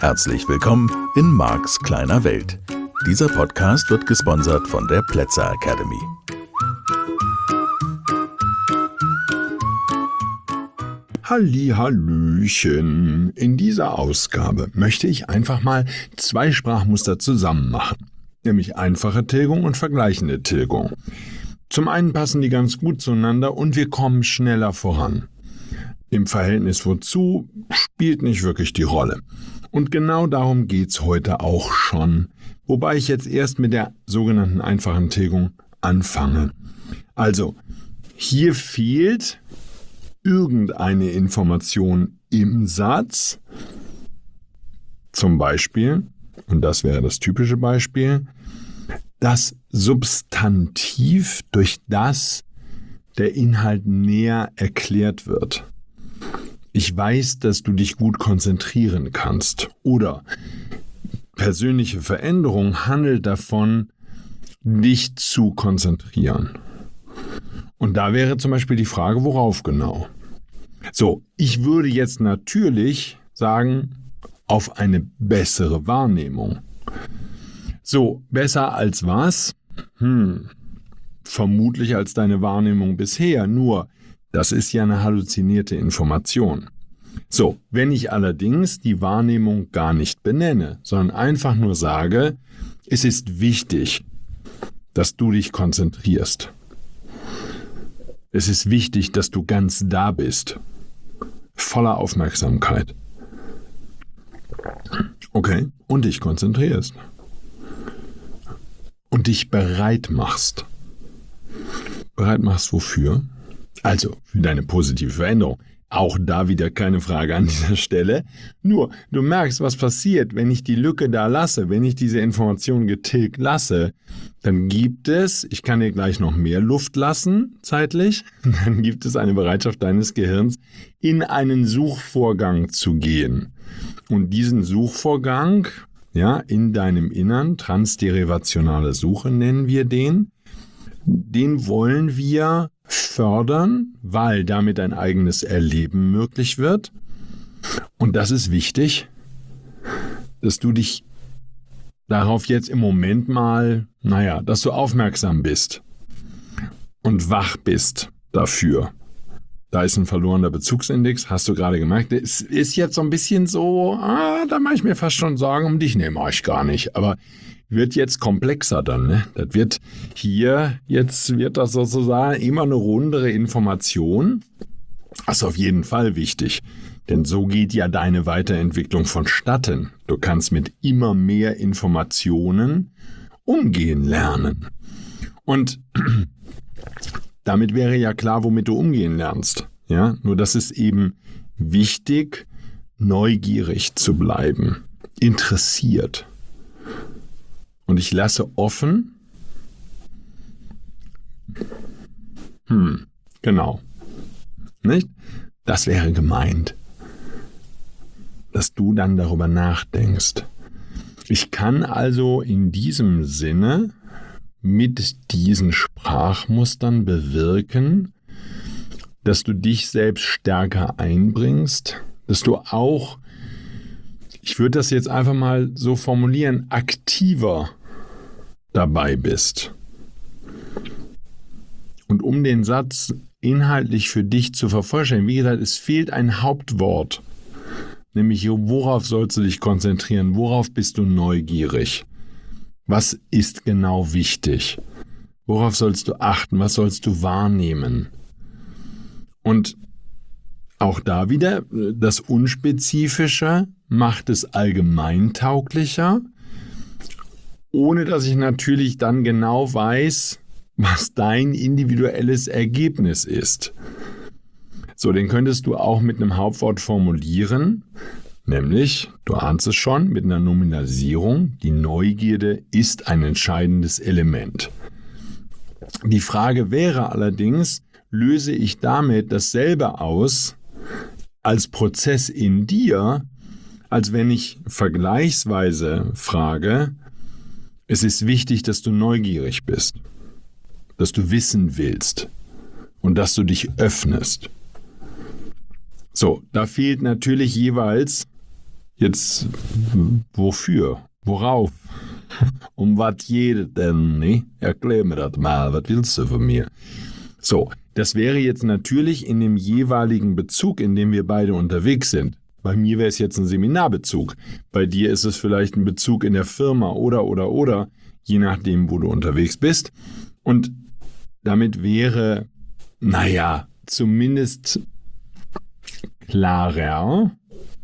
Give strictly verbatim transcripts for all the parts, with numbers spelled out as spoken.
Herzlich willkommen in Marks kleiner Welt. Dieser Podcast wird gesponsert von der Plätzer Academy. Hallihallöchen! In dieser Ausgabe möchte ich einfach mal zwei Sprachmuster zusammen machen, nämlich einfache Tilgung und vergleichende Tilgung. Zum einen passen die ganz gut zueinander und wir kommen schneller voran. Im Verhältnis wozu spielt nicht wirklich die Rolle. Und genau darum geht's heute auch schon, wobei ich jetzt erst mit der sogenannten einfachen Tilgung anfange. Also, hier fehlt irgendeine Information im Satz, zum Beispiel, und das wäre das typische Beispiel, das Substantiv, durch das der Inhalt näher erklärt wird. Ich weiß, dass du dich gut konzentrieren kannst. Oder persönliche Veränderung handelt davon, dich zu konzentrieren. Und da wäre zum Beispiel die Frage, worauf genau? So, ich würde jetzt natürlich sagen, auf eine bessere Wahrnehmung. So, besser als was? Hm, vermutlich als deine Wahrnehmung bisher, nur das ist ja eine halluzinierte Information. So, wenn ich allerdings die Wahrnehmung gar nicht benenne, sondern einfach nur sage, es ist wichtig, dass du dich konzentrierst. Es ist wichtig, dass du ganz da bist, voller Aufmerksamkeit. Okay, und dich konzentrierst. Und dich bereit machst. Bereit machst wofür? Also, für deine positive Veränderung. Auch da wieder keine Frage an dieser Stelle. Nur, du merkst, was passiert, wenn ich die Lücke da lasse, wenn ich diese Information getilgt lasse, dann gibt es, ich kann dir gleich noch mehr Luft lassen, zeitlich, dann gibt es eine Bereitschaft deines Gehirns, in einen Suchvorgang zu gehen. Und diesen Suchvorgang, ja, in deinem Innern, transderivationale Suche nennen wir den, den wollen wir fördern, weil damit ein eigenes Erleben möglich wird. Und das ist wichtig, dass du dich darauf jetzt im Moment mal, naja, dass du aufmerksam bist und wach bist dafür. Da ist ein verlorener Bezugsindex, hast du gerade gemerkt. Es ist jetzt so ein bisschen so, ah, da mache ich mir fast schon Sorgen um dich. Nee, mache ich gar nicht. Aber wird jetzt komplexer dann, ne? Das wird hier, jetzt wird das sozusagen immer eine rundere Information. Das ist auf jeden Fall wichtig, denn so geht ja deine Weiterentwicklung vonstatten. Du kannst mit immer mehr Informationen umgehen lernen. Und damit wäre ja klar, womit du umgehen lernst. Ja? Nur das ist eben wichtig, neugierig zu bleiben, interessiert. Und ich lasse offen, hm, genau, nicht? Das wäre gemeint, dass du dann darüber nachdenkst. Ich kann also in diesem Sinne mit diesen Sprachmustern bewirken, dass du dich selbst stärker einbringst, dass du auch, ich würde das jetzt einfach mal so formulieren, aktiver dabei bist. Und um den Satz inhaltlich für dich zu vervollständigen, wie gesagt, es fehlt ein Hauptwort, nämlich worauf sollst du dich konzentrieren, worauf bist du neugierig, was ist genau wichtig, worauf sollst du achten, was sollst du wahrnehmen. Und auch da wieder, das Unspezifische macht es allgemeintauglicher, ohne dass ich natürlich dann genau weiß, was dein individuelles Ergebnis ist. So, den könntest du auch mit einem Hauptwort formulieren, nämlich, du ahnst es schon, mit einer Nominalisierung, die Neugierde ist ein entscheidendes Element. Die Frage wäre allerdings, löse ich damit dasselbe aus als Prozess in dir, als wenn ich vergleichsweise frage, es ist wichtig, dass du neugierig bist, dass du wissen willst und dass du dich öffnest. So, da fehlt natürlich jeweils Jetzt, wofür? Worauf? Um was geht denn, ne? Erklär mir das mal, was willst du von mir? So, das wäre jetzt natürlich in dem jeweiligen Bezug, in dem wir beide unterwegs sind. Bei mir wäre es jetzt ein Seminarbezug. Bei dir ist es vielleicht ein Bezug in der Firma oder, oder, oder, je nachdem, wo du unterwegs bist. Und damit wäre, naja, zumindest klarer,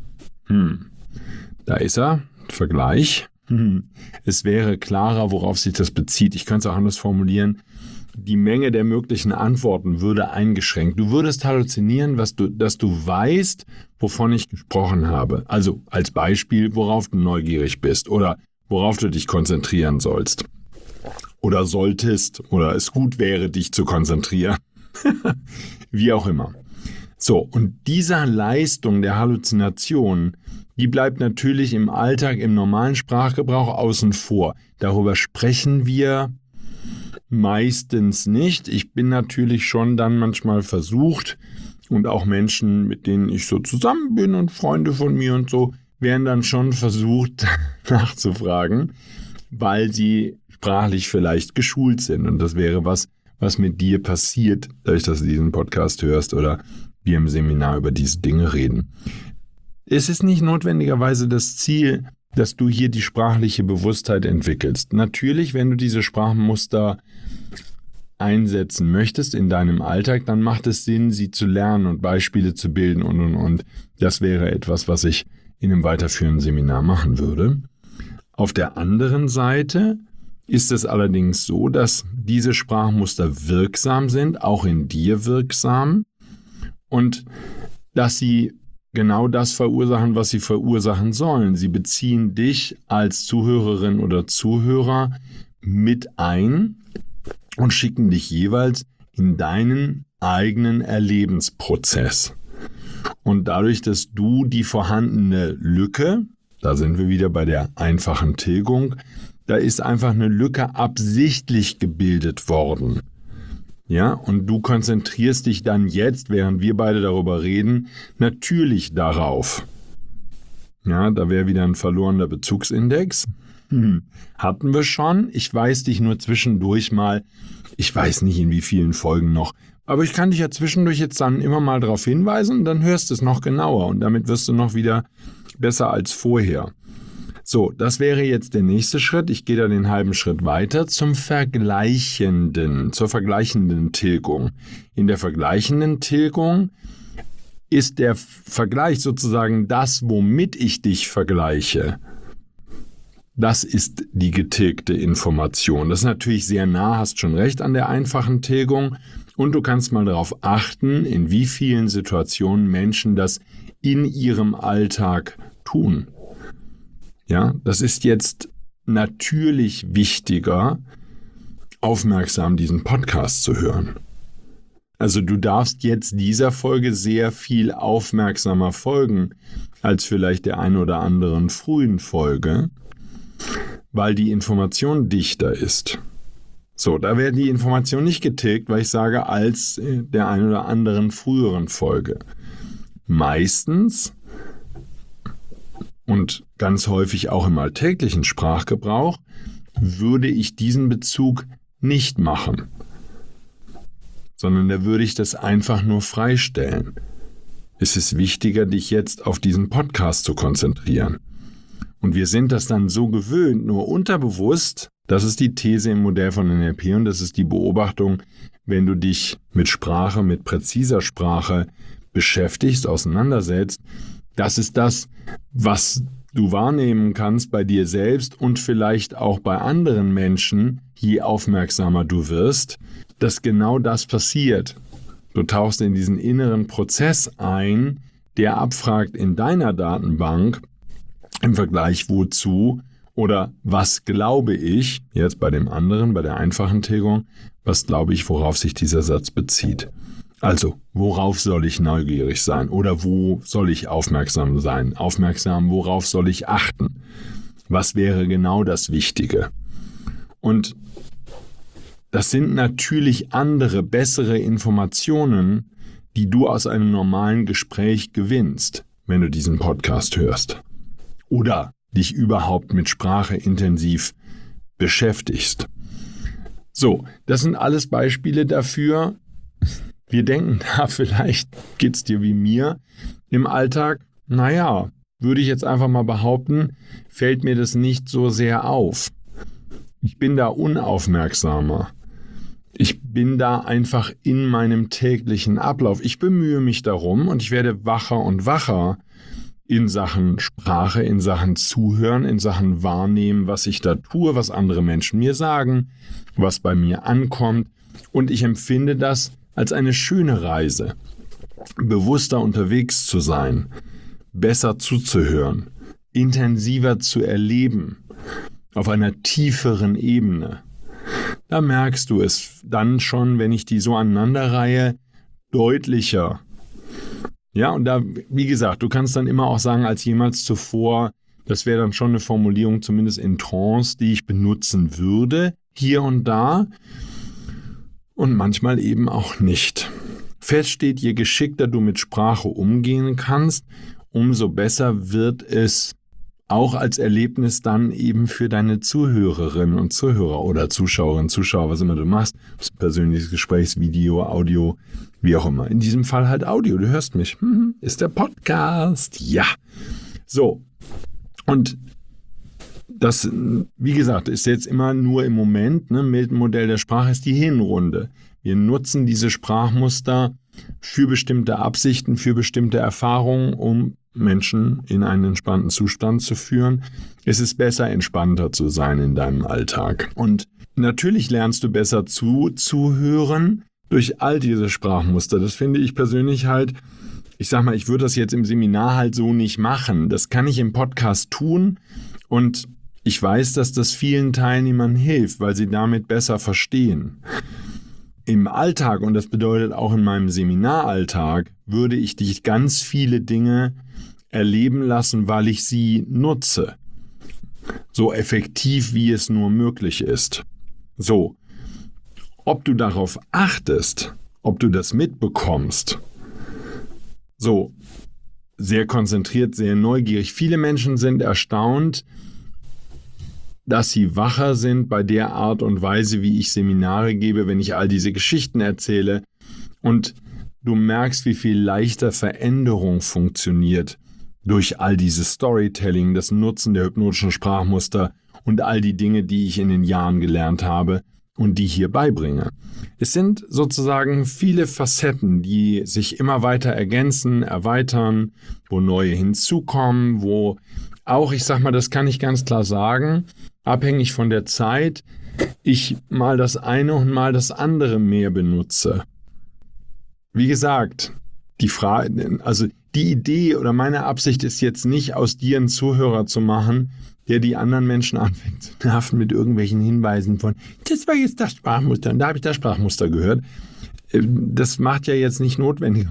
hm, da ist er, Vergleich. Hm. Es wäre klarer, worauf sich das bezieht. Ich könnte es auch anders formulieren. Die Menge der möglichen Antworten würde eingeschränkt. Du würdest halluzinieren, was du, dass du weißt, wovon ich gesprochen habe. Also als Beispiel, worauf du neugierig bist oder worauf du dich konzentrieren sollst. Oder solltest oder es gut wäre, dich zu konzentrieren. Wie auch immer. So, und dieser Leistung der Halluzination, die bleibt natürlich im Alltag, im normalen Sprachgebrauch außen vor. Darüber sprechen wir meistens nicht. Ich bin natürlich schon dann manchmal versucht und auch Menschen, mit denen ich so zusammen bin und Freunde von mir und so, werden dann schon versucht nachzufragen, weil sie sprachlich vielleicht geschult sind. Und das wäre was, was mit dir passiert, dadurch, dass du diesen Podcast hörst oder wir im Seminar über diese Dinge reden. Es ist nicht notwendigerweise das Ziel, dass du hier die sprachliche Bewusstheit entwickelst. Natürlich, wenn du diese Sprachmuster einsetzen möchtest in deinem Alltag, dann macht es Sinn, sie zu lernen und Beispiele zu bilden und, und, und. Das wäre etwas, was ich in einem weiterführenden Seminar machen würde. Auf der anderen Seite ist es allerdings so, dass diese Sprachmuster wirksam sind, auch in dir wirksam, und dass sie genau das verursachen, was sie verursachen sollen. Sie beziehen dich als Zuhörerin oder Zuhörer mit ein und schicken dich jeweils in deinen eigenen Erlebensprozess. Und dadurch, dass du die vorhandene Lücke, da sind wir wieder bei der einfachen Tilgung, da ist einfach eine Lücke absichtlich gebildet worden. Ja, und du konzentrierst dich dann jetzt, während wir beide darüber reden, natürlich darauf. Ja, da wäre wieder ein verlorener Bezugsindex. Hm. Hatten wir schon. Ich weise dich nur zwischendurch mal, ich weiß nicht in wie vielen Folgen noch, aber ich kann dich ja zwischendurch jetzt dann immer mal darauf hinweisen und dann hörst du es noch genauer und damit wirst du noch wieder besser als vorher. So, das wäre jetzt der nächste Schritt. Ich gehe da den halben Schritt weiter zum Vergleichenden, zur vergleichenden Tilgung. In der vergleichenden Tilgung ist der Vergleich sozusagen das, womit ich dich vergleiche. Das ist die getilgte Information. Das ist natürlich sehr nah, hast schon recht, an der einfachen Tilgung. Und du kannst mal darauf achten, in wie vielen Situationen Menschen das in ihrem Alltag tun. Ja, das ist jetzt natürlich wichtiger, aufmerksam diesen Podcast zu hören. Also du darfst jetzt dieser Folge sehr viel aufmerksamer folgen als vielleicht der ein oder anderen frühen Folge, weil die Information dichter ist. So, da wäre die Information nicht getilgt, weil ich sage, als der ein oder anderen früheren Folge. Meistens und ganz häufig auch im alltäglichen Sprachgebrauch würde ich diesen Bezug nicht machen, sondern da würde ich das einfach nur freistellen. Es ist wichtiger, dich jetzt auf diesen Podcast zu konzentrieren. Und wir sind das dann so gewöhnt, nur unterbewusst, das ist die These im Modell von N L P und das ist die Beobachtung, wenn du dich mit Sprache, mit präziser Sprache beschäftigst, auseinandersetzt, das ist das, was du wahrnehmen kannst bei dir selbst und vielleicht auch bei anderen Menschen, je aufmerksamer du wirst, dass genau das passiert. Du tauchst in diesen inneren Prozess ein, der abfragt in deiner Datenbank im Vergleich wozu oder was glaube ich, jetzt bei dem anderen, bei der einfachen Tilgung, was glaube ich, worauf sich dieser Satz bezieht. Also, worauf soll ich neugierig sein oder wo soll ich aufmerksam sein? Aufmerksam, worauf soll ich achten? Was wäre genau das Wichtige? Und das sind natürlich andere, bessere Informationen, die du aus einem normalen Gespräch gewinnst, wenn du diesen Podcast hörst. oder dich überhaupt mit Sprache intensiv beschäftigst. So, das sind alles Beispiele dafür. Wir denken da, vielleicht geht's dir wie mir im Alltag. Naja, würde ich jetzt einfach mal behaupten, fällt mir das nicht so sehr auf. Ich bin da unaufmerksamer. Ich bin da einfach in meinem täglichen Ablauf. Ich bemühe mich darum und ich werde wacher und wacher in Sachen Sprache, in Sachen Zuhören, in Sachen Wahrnehmen, was ich da tue, was andere Menschen mir sagen, was bei mir ankommt. Und ich empfinde das als eine schöne Reise, bewusster unterwegs zu sein, besser zuzuhören, intensiver zu erleben, auf einer tieferen Ebene. Da merkst du es dann schon, wenn ich die so aneinanderreihe, deutlicher. Ja, und da, wie gesagt, du kannst dann immer auch sagen, als jemals zuvor, das wäre dann schon eine Formulierung, zumindest in Trance, die ich benutzen würde, hier und da und manchmal eben auch nicht. Fest steht, je geschickter du mit Sprache umgehen kannst, umso besser wird es auch als Erlebnis dann eben für deine Zuhörerinnen und Zuhörer oder Zuschauerinnen, Zuschauer, was immer du machst, persönliches Gesprächsvideo, Audio, wie auch immer. In diesem Fall halt Audio, du hörst mich. Hm, ist der Podcast. Ja. So. Und das, wie gesagt, ist jetzt immer nur im Moment, ne, Milton-Modell der Sprache ist die Hinrunde. Wir nutzen diese Sprachmuster für bestimmte Absichten, für bestimmte Erfahrungen, um Menschen in einen entspannten Zustand zu führen. Es ist besser, entspannter zu sein in deinem Alltag. Und natürlich lernst du besser zu, zuhören durch all diese Sprachmuster. Das finde ich persönlich halt, ich sag mal, ich würde das jetzt im Seminar halt so nicht machen. Das kann ich im Podcast tun und ich weiß, dass das vielen Teilnehmern hilft, weil sie damit besser verstehen. Im Alltag, und das bedeutet auch in meinem Seminaralltag, würde ich dich ganz viele Dinge erleben lassen, weil ich sie nutze. So effektiv, wie es nur möglich ist. So, ob du darauf achtest, ob du das mitbekommst, so, sehr konzentriert, sehr neugierig. Viele Menschen sind erstaunt, dass sie wacher sind bei der Art und Weise, wie ich Seminare gebe, wenn ich all diese Geschichten erzähle. Und du merkst, wie viel leichter Veränderung funktioniert durch all dieses Storytelling, das Nutzen der hypnotischen Sprachmuster und all die Dinge, die ich in den Jahren gelernt habe und die hier beibringe. Es sind sozusagen viele Facetten, die sich immer weiter ergänzen, erweitern, wo neue hinzukommen, wo auch, ich sag mal, das kann ich ganz klar sagen, abhängig von der Zeit, ich mal das eine und mal das andere mehr benutze. Wie gesagt, die Frage, also die Idee oder meine Absicht ist jetzt nicht, aus dir einen Zuhörer zu machen, der die anderen Menschen anfängt zu nerven mit irgendwelchen Hinweisen von, das war jetzt das Sprachmuster und da habe ich das Sprachmuster gehört. Das macht ja jetzt nicht notwendig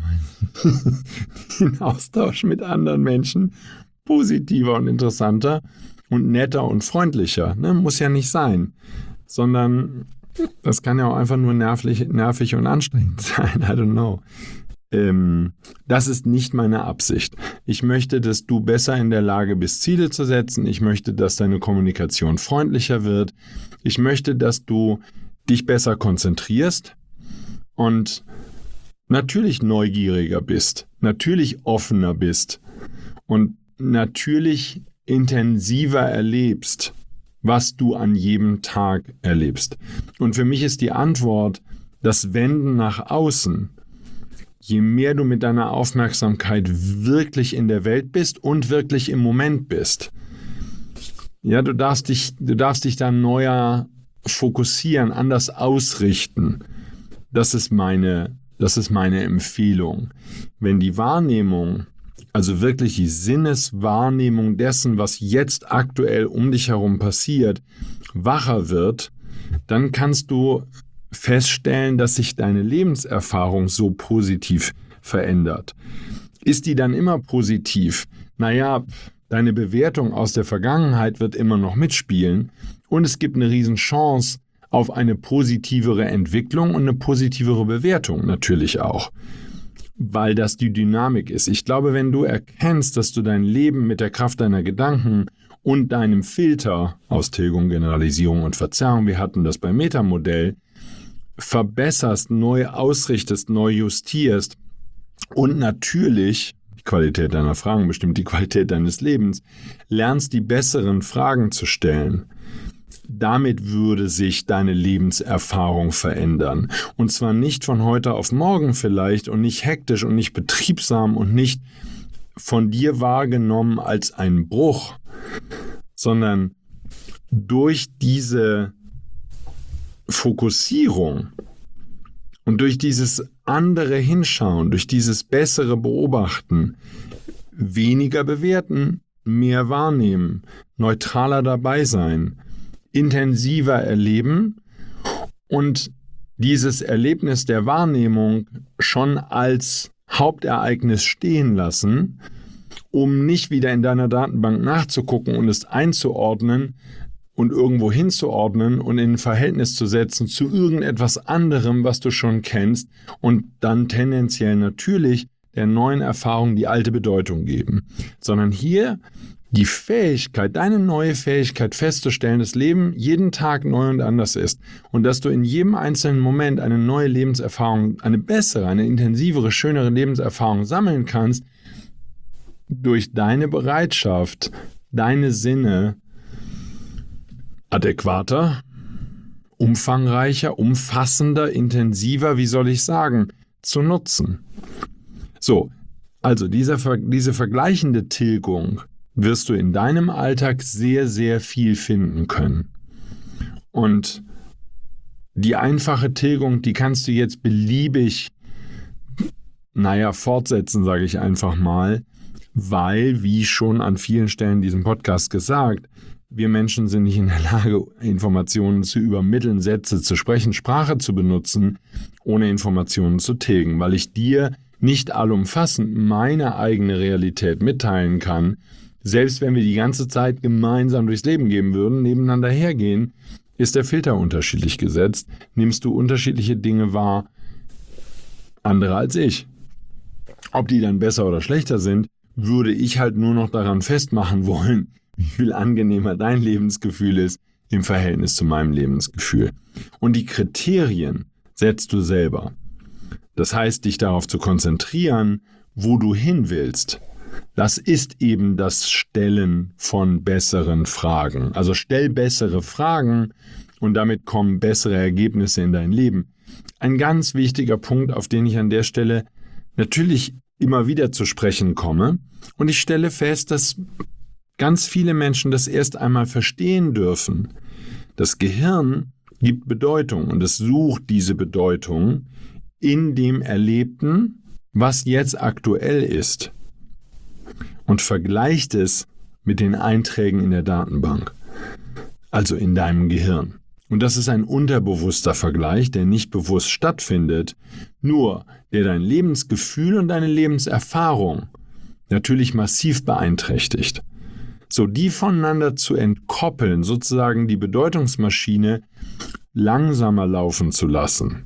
den Austausch mit anderen Menschen positiver und interessanter und netter und freundlicher. Ne? Muss ja nicht sein, sondern das kann ja auch einfach nur nervig, nervig und anstrengend sein. I don't know. Ähm, das ist nicht meine Absicht. Ich möchte, dass du besser in der Lage bist, Ziele zu setzen. Ich möchte, dass deine Kommunikation freundlicher wird. Ich möchte, dass du dich besser konzentrierst und natürlich neugieriger bist, natürlich offener bist und natürlich intensiver erlebst, was du an jedem Tag erlebst. Und für mich ist die Antwort, das Wenden nach außen. Je mehr du mit deiner Aufmerksamkeit wirklich in der Welt bist und wirklich im Moment bist, ja, du darfst dich, du darfst dich dann neuer fokussieren, anders ausrichten. Das ist meine, das ist meine Empfehlung. Wenn die Wahrnehmung, also wirklich die Sinneswahrnehmung dessen, was jetzt aktuell um dich herum passiert, wacher wird, dann kannst du feststellen, dass sich deine Lebenserfahrung so positiv verändert. Ist die dann immer positiv? Naja, deine Bewertung aus der Vergangenheit wird immer noch mitspielen und es gibt eine Riesenchance auf eine positivere Entwicklung und eine positivere Bewertung natürlich auch. weil das die Dynamik ist. Ich glaube, wenn du erkennst, dass du dein Leben mit der Kraft deiner Gedanken und deinem Filter aus Tilgung, Generalisierung und Verzerrung, wir hatten das beim Metamodell, verbesserst, neu ausrichtest, neu justierst und natürlich, die Qualität deiner Fragen bestimmt die Qualität deines Lebens, lernst die besseren Fragen zu stellen. Damit würde sich deine Lebenserfahrung verändern. Und zwar nicht von heute auf morgen vielleicht und nicht hektisch und nicht betriebsam und nicht von dir wahrgenommen als ein Bruch, sondern durch diese Fokussierung und durch dieses andere Hinschauen, durch dieses bessere Beobachten, weniger bewerten, mehr wahrnehmen, neutraler dabei sein, intensiver erleben und dieses Erlebnis der Wahrnehmung schon als Hauptereignis stehen lassen, um nicht wieder in deiner Datenbank nachzugucken und es einzuordnen und irgendwo hinzuordnen und in ein Verhältnis zu setzen zu irgendetwas anderem, was du schon kennst und dann tendenziell natürlich der neuen Erfahrung die alte Bedeutung geben, sondern hier die Fähigkeit, deine neue Fähigkeit festzustellen, dass Leben jeden Tag neu und anders ist und dass du in jedem einzelnen Moment eine neue Lebenserfahrung, eine bessere, eine intensivere, schönere Lebenserfahrung sammeln kannst, durch deine Bereitschaft, deine Sinne adäquater, umfangreicher, umfassender, intensiver, wie soll ich sagen, zu nutzen. So, also diese, diese vergleichende Tilgung wirst du in deinem Alltag sehr, sehr viel finden können. Und die einfache Tilgung, die kannst du jetzt beliebig, naja, fortsetzen, sage ich einfach mal, weil, wie schon an vielen Stellen in diesem Podcast gesagt, wir Menschen sind nicht in der Lage, Informationen zu übermitteln, Sätze zu sprechen, Sprache zu benutzen, ohne Informationen zu tilgen, weil ich dir nicht allumfassend meine eigene Realität mitteilen kann. Selbst wenn wir die ganze Zeit gemeinsam durchs Leben gehen würden, nebeneinander hergehen, ist der Filter unterschiedlich gesetzt. Nimmst du unterschiedliche Dinge wahr, andere als ich. Ob die dann besser oder schlechter sind, würde ich halt nur noch daran festmachen wollen, wie viel angenehmer dein Lebensgefühl ist im Verhältnis zu meinem Lebensgefühl. Und die Kriterien setzt du selber. Das heißt, dich darauf zu konzentrieren, wo du hin willst. Das ist eben das Stellen von besseren Fragen. Also stell bessere Fragen und damit kommen bessere Ergebnisse in dein Leben. Ein ganz wichtiger Punkt, auf den ich an der Stelle natürlich immer wieder zu sprechen komme. Und ich stelle fest, dass ganz viele Menschen das erst einmal verstehen dürfen. Das Gehirn gibt Bedeutung und es sucht diese Bedeutung in dem Erlebten, was jetzt aktuell ist, und vergleicht es mit den Einträgen in der Datenbank, also in deinem Gehirn. Und das ist ein unterbewusster Vergleich, der nicht bewusst stattfindet, nur der dein Lebensgefühl und deine Lebenserfahrung natürlich massiv beeinträchtigt. So, die voneinander zu entkoppeln, sozusagen die Bedeutungsmaschine langsamer laufen zu lassen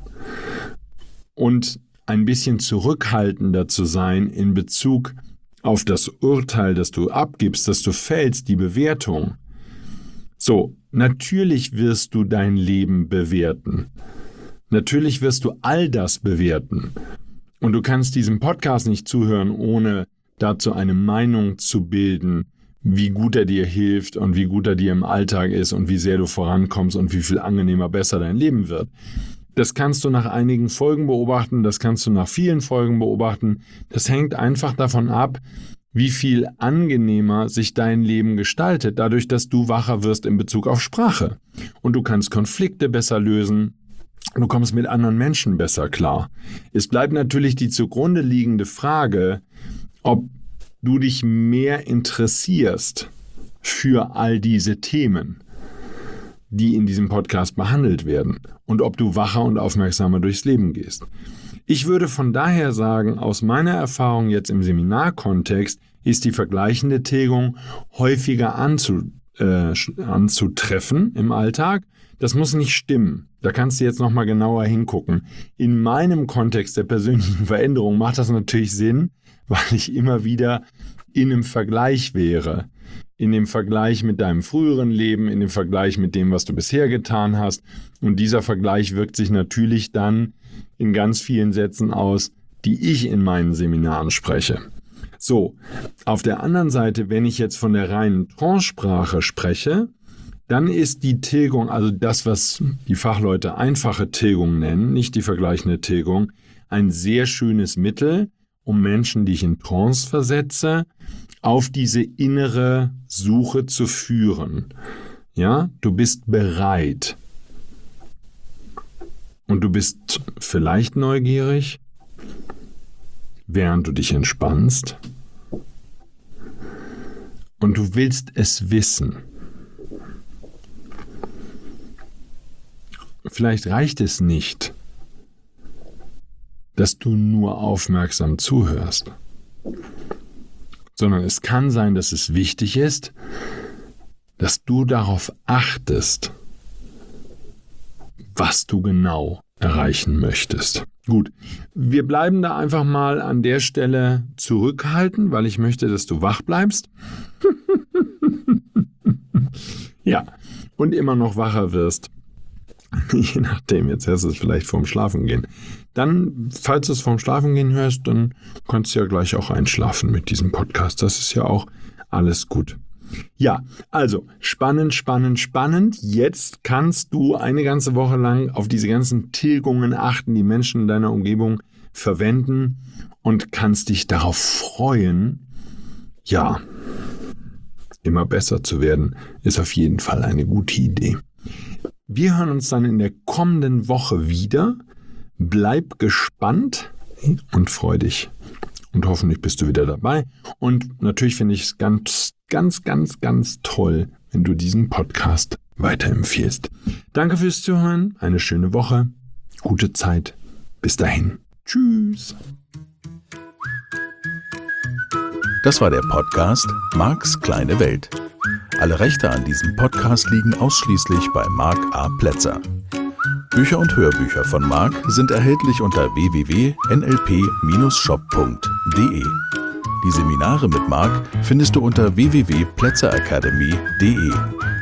und ein bisschen zurückhaltender zu sein in Bezug auf das Urteil, das du abgibst, das du fällst, die Bewertung. So, natürlich wirst du dein Leben bewerten. Natürlich wirst du all das bewerten. Und du kannst diesem Podcast nicht zuhören, ohne dazu eine Meinung zu bilden, wie gut er dir hilft und wie gut er dir im Alltag ist und wie sehr du vorankommst und wie viel angenehmer, besser dein Leben wird. Das kannst du nach einigen Folgen beobachten, das kannst du nach vielen Folgen beobachten. Das hängt einfach davon ab, wie viel angenehmer sich dein Leben gestaltet, dadurch, dass du wacher wirst in Bezug auf Sprache. Und du kannst Konflikte besser lösen, du kommst mit anderen Menschen besser klar. Es bleibt natürlich die zugrunde liegende Frage, ob du dich mehr interessierst für all diese Themen, die in diesem Podcast behandelt werden, und ob du wacher und aufmerksamer durchs Leben gehst. Ich würde von daher sagen, aus meiner Erfahrung jetzt im Seminarkontext ist die vergleichende Tilgung häufiger anzu, äh, anzutreffen im Alltag. Das muss nicht stimmen. Da kannst du jetzt nochmal genauer hingucken. In meinem Kontext der persönlichen Veränderung macht das natürlich Sinn, weil ich immer wieder in einem Vergleich wäre. In dem Vergleich mit deinem früheren Leben, in dem Vergleich mit dem, was du bisher getan hast. Und dieser Vergleich wirkt sich natürlich dann in ganz vielen Sätzen aus, die ich in meinen Seminaren spreche. So, auf der anderen Seite, wenn ich jetzt von der reinen Trance-Sprache spreche, dann ist die Tilgung, also das, was die Fachleute einfache Tilgung nennen, nicht die vergleichende Tilgung, ein sehr schönes Mittel, um Menschen, die ich in Trance versetze, auf diese innere Suche zu führen. Ja, du bist bereit. Und du bist vielleicht neugierig, während du dich entspannst. Und du willst es wissen. Vielleicht reicht es nicht, dass du nur aufmerksam zuhörst, sondern es kann sein, dass es wichtig ist, dass du darauf achtest, was du genau erreichen möchtest. Gut, wir bleiben da einfach mal an der Stelle zurückhaltend, weil ich möchte, dass du wach bleibst. Ja, und immer noch wacher wirst. Je nachdem, jetzt hörst du es vielleicht vorm Schlafengehen. Dann, falls du es vorm Schlafengehen hörst, dann kannst du ja gleich auch einschlafen mit diesem Podcast. Das ist ja auch alles gut. Ja, also spannend, spannend, spannend. Jetzt kannst du eine ganze Woche lang auf diese ganzen Tilgungen achten, die Menschen in deiner Umgebung verwenden und kannst dich darauf freuen, ja, immer besser zu werden, ist auf jeden Fall eine gute Idee. Wir hören uns dann in der kommenden Woche wieder. Bleib gespannt und freu dich. Und hoffentlich bist du wieder dabei. Und natürlich finde ich es ganz, ganz, ganz, ganz toll, wenn du diesen Podcast weiterempfiehlst. Danke fürs Zuhören. Eine schöne Woche. Gute Zeit. Bis dahin. Tschüss. Das war der Podcast Marks kleine Welt. Alle Rechte an diesem Podcast liegen ausschließlich bei Mark A. Plätzer. Bücher und Hörbücher von Mark sind erhältlich unter w w w punkt n l p dash shop punkt d e. Die Seminare mit Mark findest du unter w w w punkt plätzer academy punkt d e.